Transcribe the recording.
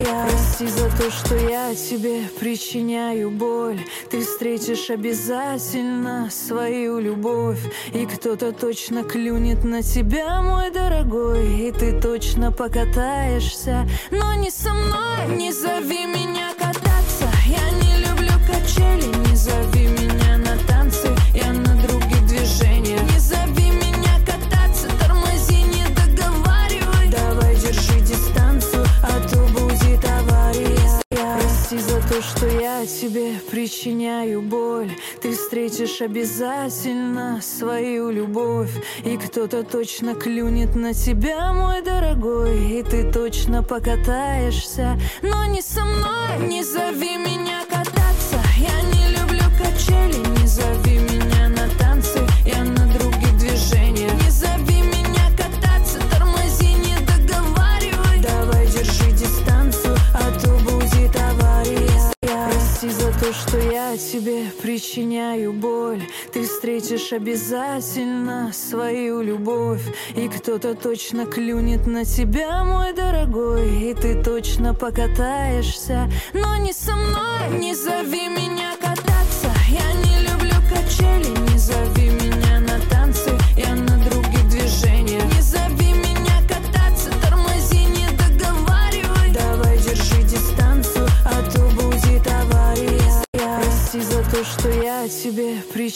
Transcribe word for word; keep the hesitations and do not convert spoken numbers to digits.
Прости за то, что я тебе причиняю боль. Ты встретишь обязательно свою любовь, и кто-то точно клюнет на тебя, мой дорогой. И ты точно покатаешься, но не со мной. Не зови меня кататься, я не люблю качели. Не зови меня на танцы, я на других движениях. Не зови меня кататься, тормози, не договаривай. Давай держи дистанцию, а то будет авария. Прости за то, что я тебе причиняю боль. Ты встретишь обязательно свою любовь, и кто-то точно клюнет на тебя, мой дорогой. И ты точно покатаешься, но не со мной. Не зови меня кататься, я не люблю качели. Не зови меня на танцы, я на других движениях. Не зови меня кататься, тормози, не договаривай. Давай держи дистанцию, а то будет авария. Прости за то, что я тебе причиняю боль. Ты встретишь обязательно свою любовь, и кто-то точно клюнет на тебя, мой дорогой. И ты точно покатаешься, но не со мной. Не зови меня кататься, я не люблю качели. Не зови меня на танцы, я на других движениях. Не зови меня кататься, тормози, не договаривай. Давай держи дистанцию, а то будет авария. Прости за то, что я тебе причиняю